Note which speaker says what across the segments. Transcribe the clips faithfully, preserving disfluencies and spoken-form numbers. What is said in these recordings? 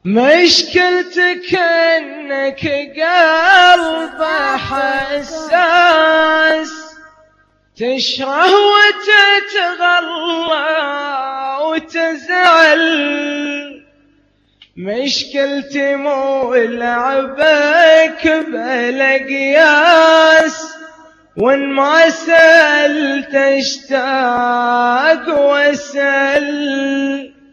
Speaker 1: مشكلتك انك قلب حساس، تشره وتتغلى وتزعل. مشكلتي مو لعبك بلا قياس، وان ما سألت اشتاق واسأل.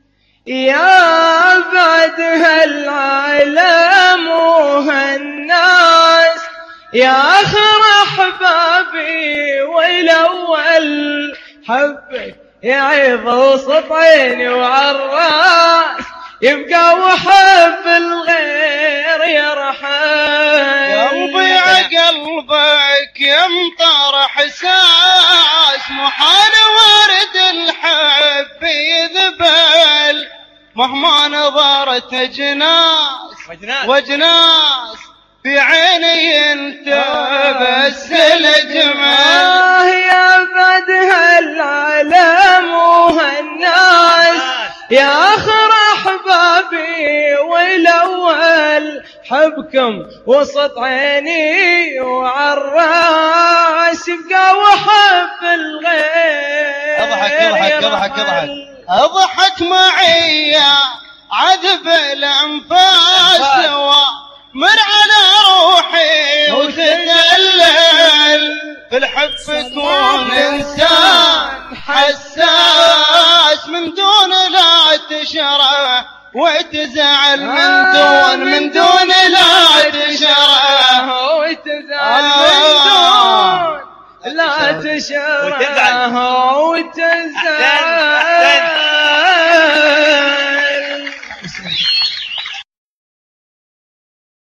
Speaker 1: يا بعد هالعالم وهالناس، يا آخر أحبابي والأول حبك يعيض وسط عيني وعالراس، يبقى وحب الغير يرحل.
Speaker 2: قلبي عقلبك يمطر حساس، محال ورد الحب يذبل. مهما نظرت اجناس واجناس، في عيني انت بس الجمال.
Speaker 1: يا بعد هالعالم وهالناس، يا آخر أحبابي والأول حبكم وسط عيني وعالراس، يبقى وحب الغير.
Speaker 2: اضحك اضحك اضحك اضحك اضحك معي عذب الأنفاس، ومر على روحي وتدلل. في الحب تكون إنسان حساس، من دون لا تشره وتزعل. من دون من دون لا تشره
Speaker 1: وتزعل. من دون لا تشره وتزعل.